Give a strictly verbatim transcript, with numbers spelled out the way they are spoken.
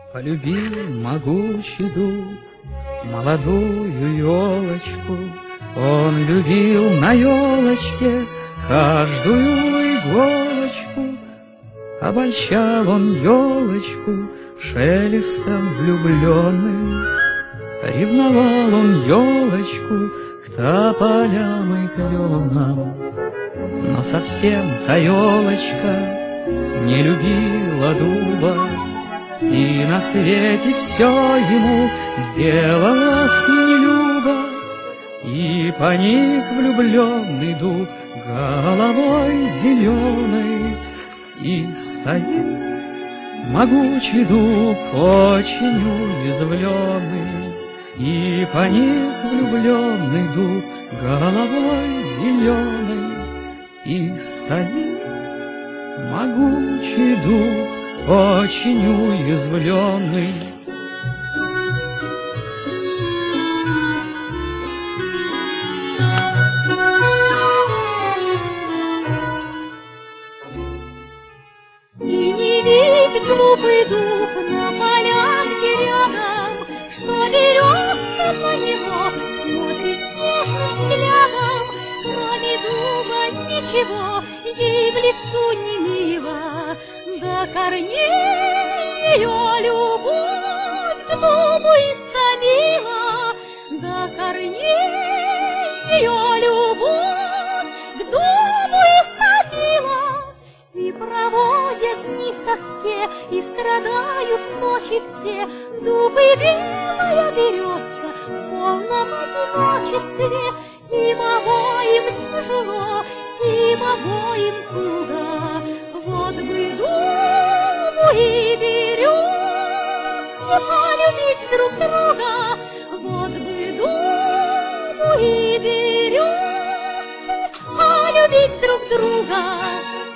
Полюбил могучий дуб молодую елочку. Он любил на елочке каждую иголочку. Обольщал он елочку шелестом влюбленным. Ревновал он елочку к тополям и кленам. Но совсем та елочка не любила дуба, и на свете все ему сделалось нелюбо. И поник влюбленный дуб головой зеленой, и стоит могучий дуб очень уязвленный. И поник влюбленный дуб головой зеленой, и стоит могучий дуб очень уязвленный. И не видит глупый дуб на полянке рядом, что веревка на него смотрит нежным взглядом. Кроме дуба ничего ей в лесу не мило, до корней ее любовь к дубу истомила, до корней ее любовь к дубу истомила. И проводят дни в тоске, и страдают ночи все, дубы белая березка в полном одиночестве. Им обоим тяжело, им обоим туго. Вот бы дубу и березке полюбить друг друга, вот бы дубу и березке полюбить друг друга.